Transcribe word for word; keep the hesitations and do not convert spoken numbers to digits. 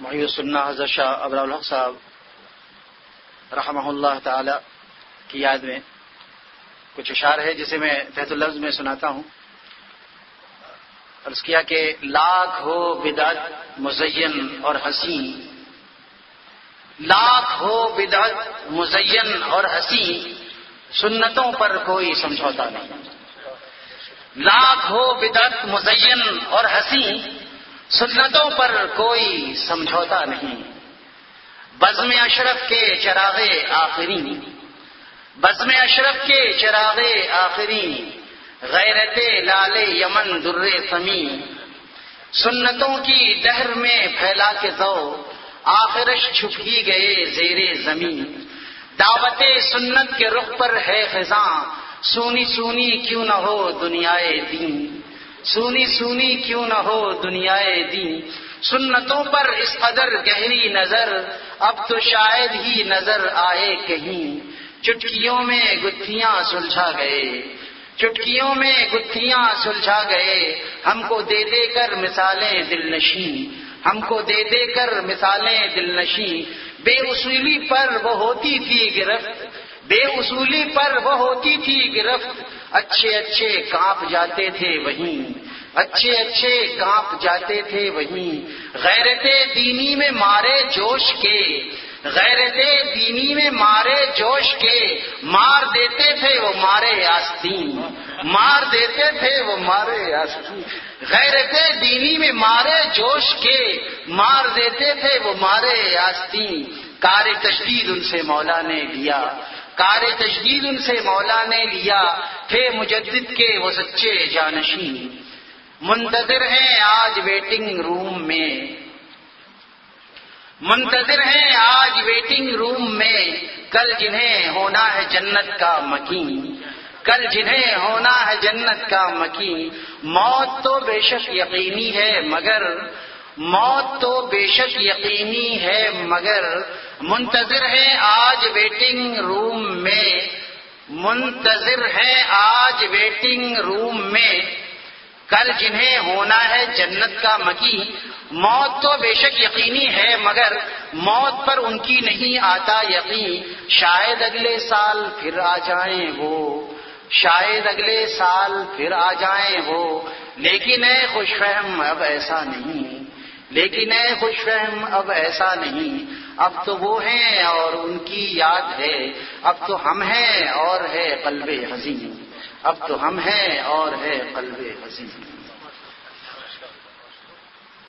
محی السنہ حضرت شاہ ابرار الحق صاحب رحمہ اللہ تعالی کی یاد میں کچھ اشعار ہے جسے میں تحت اللفظ میں سناتا ہوں. عرض کیا کہ لاکھ ہو بدعت مزین اور حسین، لاکھ ہو بدعت مزین اور حسین، سنتوں پر کوئی سمجھوتا نہیں. لاکھ ہو بدعت مزین اور حسین، سنتوں پر کوئی سمجھوتا نہیں. بزم اشرف کے چراغ آخری، بزم اشرف کے چراغ آخری، غیرت لال یمن در ثمی، سنتوں کی دہر میں پھیلا کے ذو آخرش چھپ ہی گئے زیر زمین. دعوت سنت کے رخ پر ہے خزاں، سونی سونی کیوں نہ ہو دنیائے دین، سونی سونی کیوں نہ ہو دنیائے دین. سنتوں پر اس قدر گہری نظر اب تو شاید ہی نظر آئے کہیں. چٹکیوں میں گتھیاں سلجھا گئے، چٹکیوں میں گتھیاں سلجھا گئے، ہم کو دے دے کر مثالیں دل نشیں، ہم کو دے دے کر مثالیں دل نشیں. بے اصولی پر وہ ہوتی تھی گرفت، بے اصولی پر وہ ہوتی تھی گرفت، اچھے اچھے کانپ جاتے تھے وہیں، اچھے اچھے کانپ جاتے تھے وہیں. غیرت دینی میں مارے جوش کے، غیرت دینی میں مارے جوش کے، مار دیتے تھے وہ مارے آستین، مار دیتے تھے وہ مارے آستین. غیرت دینی میں مارے جوش کے، مار دیتے تھے وہ مارے آستین. کار تشدید ان سے مولا نے لیا، کار تشدید ان سے مولا نے لیا، تھے مجدد کے وہ سچے جانشین. منتظر ہیں آج ویٹنگ روم میں، منتظر ہیں آج ویٹنگ روم میں، کل جنہیں ہونا ہے جنت کا مکین، کل جنہیں ہونا ہے جنت کا مکین. موت تو بے شک یقینی ہے مگر، موت تو بے شک یقینی ہے مگر، منتظر ہیں آج ویٹنگ روم میں، منتظر ہیں آج ویٹنگ روم میں، کل جنہیں ہونا ہے جنت کا مکین. موت تو بے شک یقینی ہے مگر موت پر ان کی نہیں آتا یقین. شاید اگلے سال پھر آ جائیں وہ، شاید اگلے سال پھر آ جائیں وہ، لیکن اے خوش فہم اب ایسا نہیں، لیکن اے خوش فہم اب ایسا نہیں. اب تو وہ ہیں اور ان کی یاد ہے، اب تو ہم ہیں اور ہے قلب حزین، اب تو ہم ہیں اور ہے قلب حزین.